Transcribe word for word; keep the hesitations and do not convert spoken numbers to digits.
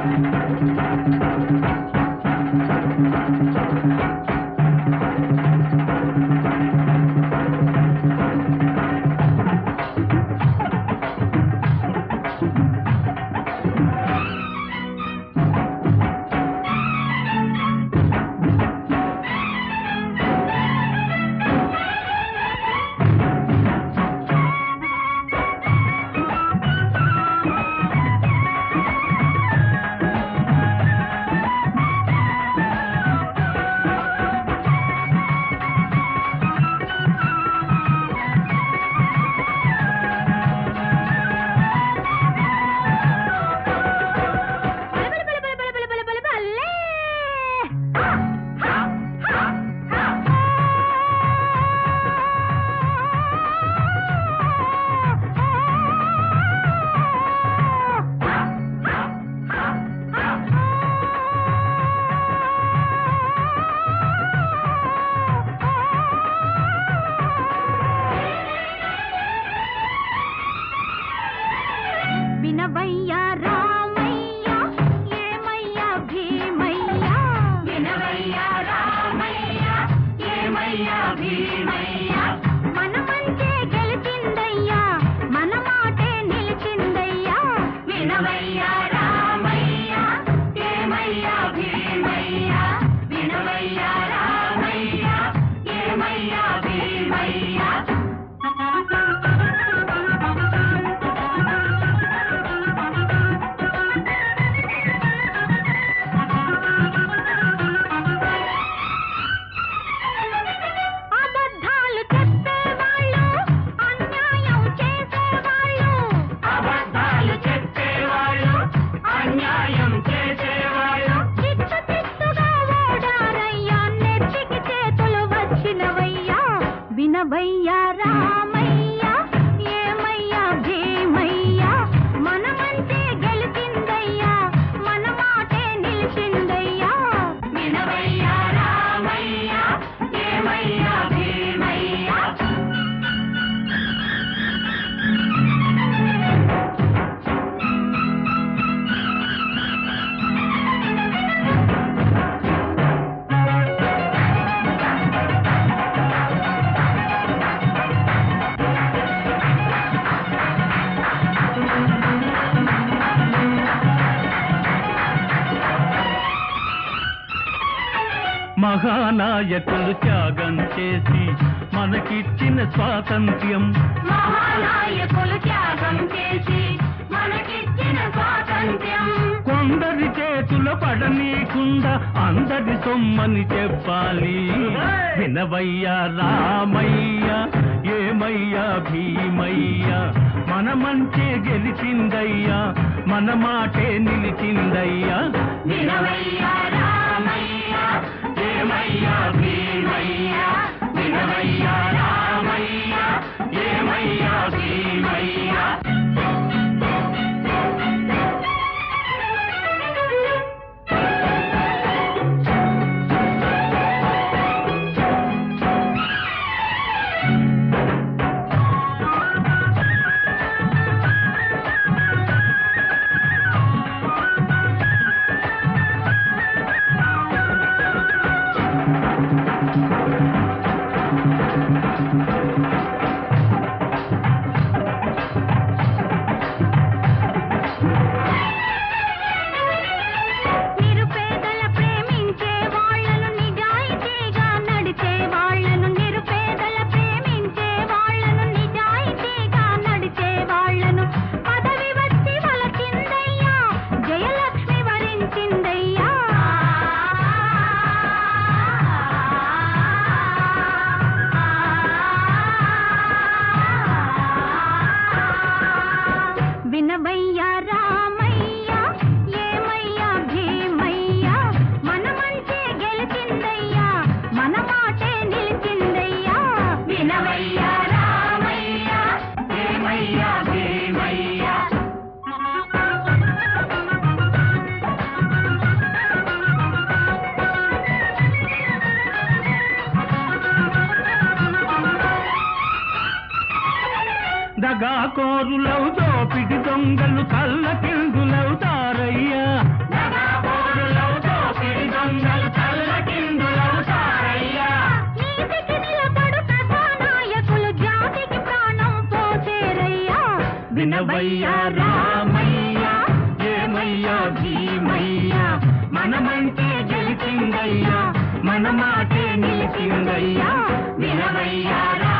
మహానాయకులు త్యాగం చేసి మనకిచ్చిన స్వాతంత్ర్యం మహానాయకులు త్యాగం చేసి మనకిచ్చిన స్వాతంత్ర్యం కొందరి చేతుల పడనీకుండా అందరి సొమ్మని చెప్పాలి. వినవయ్యా రామయ్య ఏమయ్యా భీమయ్యా మన మంచే గెలిచిందయ్యా మన మాటే నిలిచిందయ్యా. వినవయ్యా రామయ్య ఏమయ్యా భీమయ్యా వినవయ్యా రామయ్య ఏమయ్యా భీమయ్యా. వినవయ్యా రామయ్య ఏమయ్యా భీమయ్యా మన మంచే గెలిచిందయ్యా మన మాటే నిలిచిందయ్యా. వినవయ్యా రామయ్య ఏమయ్యా భీమయ్యా. దగాకోరులవు దోపిడి దొంగలు కళ్ళ కిందులవుతారయ్యా. వినవయ్యా రామయ్య ఏమయ్యా భీమయ్య మనమంటే గెలిచిందయ్యా మన మాటే నిలిచిందయ్యా వినవయ్యా